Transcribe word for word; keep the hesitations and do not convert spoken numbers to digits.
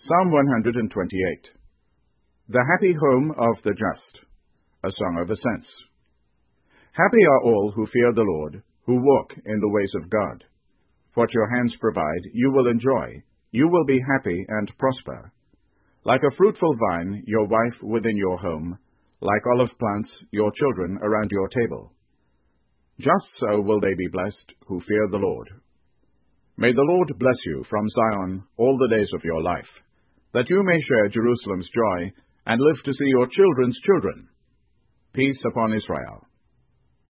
Psalm one hundred twenty-eight. The happy home of the just, a song of ascents. Happy are all who fear the Lord, who walk in the ways of God. What your hands provide, you will enjoy. You will be happy and prosper. Like a fruitful vine, your wife within your home, like olive plants, your children around your table. Just so will they be blessed who fear the Lord. May the Lord bless you from Zion all the days of your life, that you may share Jerusalem's joy and live to see your children's children. Peace upon Israel.